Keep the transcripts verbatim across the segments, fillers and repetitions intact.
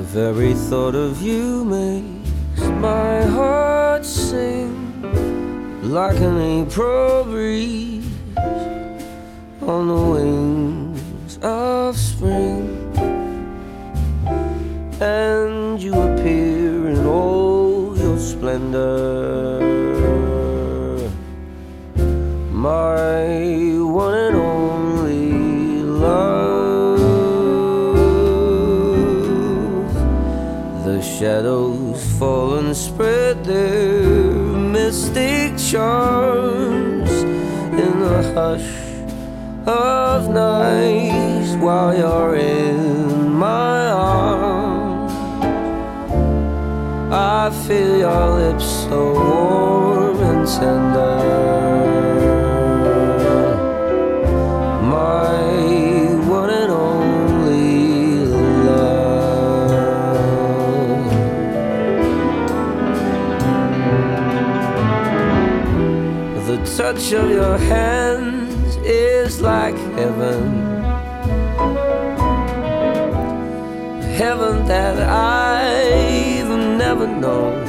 very thought of you makes my heart sing like an April breeze on the wings of spring. And you appear in all your splendor, my one and only love. The shadows fall and spread their mystic charms in the hush of night while you're in my arms. I feel your lips so warm and tender, my one and only love. The touch of your hands is like heaven, heaven that I've never known.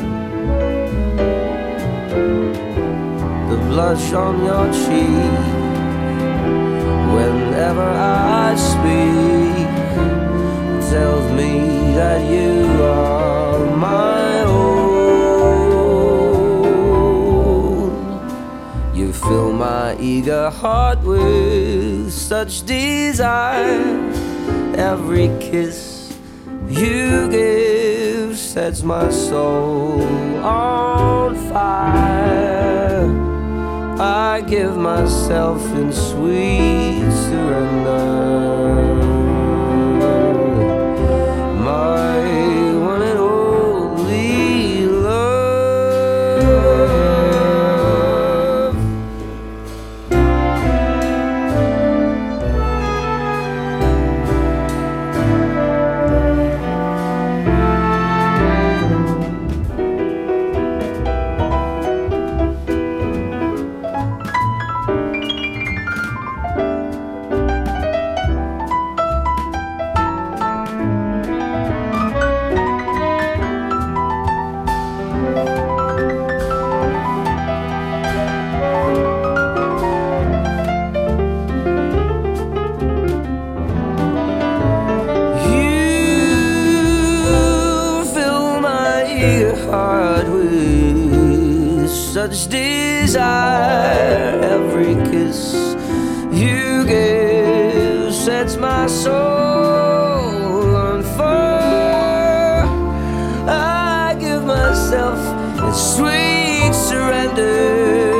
The blush on your cheek whenever I speak tells me that you are my own. You fill my eager heart with such desire. Every kiss you give sets my soul on fire. I give myself in sweet surrender, my one and only love. Heart with such desire. Every kiss you give sets my soul on fire. I give myself in sweet surrender,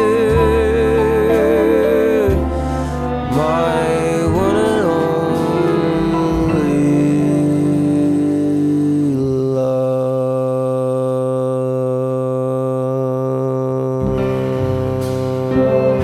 my one and only love.